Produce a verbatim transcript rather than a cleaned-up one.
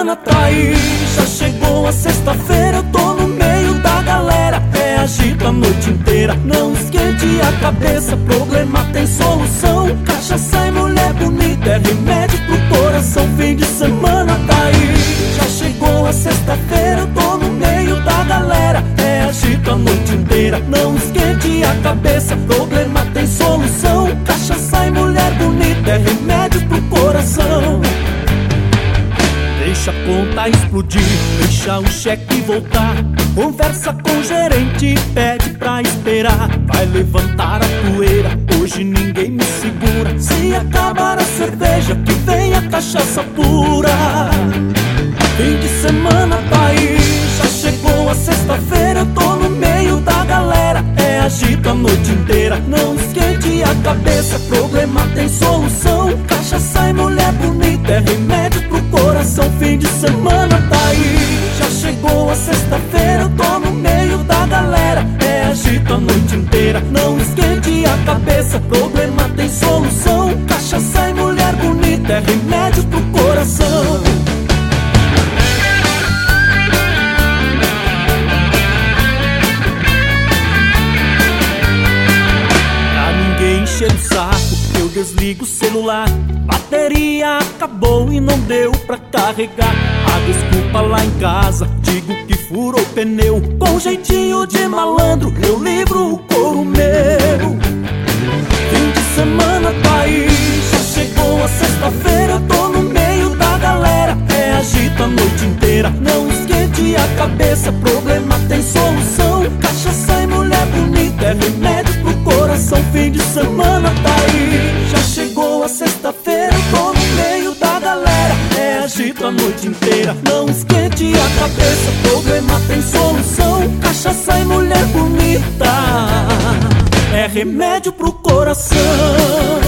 semana tá aí, já chegou a sexta-feira, eu tô no meio da galera. É agito a noite inteira, não esquente a cabeça, problema tem solução. Cachaça e mulher bonita é remédio pro coração. Fim de semana tá aí, já chegou a sexta-feira, eu tô no meio da galera. É agito a noite inteira, não esquente a cabeça, problema tem solução. Cachaça e mulher bonita é remédio pro coração. Deixa a conta explodir, deixa o cheque voltar. Conversa com o gerente, pede pra esperar. Vai levantar a poeira, hoje ninguém me segura. Se acabar a cerveja, que vem a cachaça pura. Fim de semana tá aí, já chegou a sexta-feira, eu tô no meio da galera. É agito a noite inteira, não esquente a cabeça, problema tem solução. Cachaça e mulher bonita é remédio pro coração. Fim de semana tá aí, já chegou a sexta-feira, eu tô no meio da galera. É agito a noite inteira, não esquente a cabeça, problema tem solução. Cachaça e mulher bonita é remédio pro coração. Encher o saco, eu desligo o celular. Bateria acabou e não deu pra carregar. A desculpa lá em casa, digo que furou o pneu. Com jeitinho de malandro, eu livro o couro meu. Fim de semana tá aí, já chegou a sexta-feira, eu tô no meio da galera. É agito a noite inteira, não esquente a cabeça, problema tem solução. Cachaça e mulher bonita é remédio pro coração. Fim de semana tá aí, já chegou a sexta-feira, eu tô no meio da galera. É agito a noite inteira, não esquente a cabeça, problema tem solução. Cachaça e mulher bonita é remédio pro coração.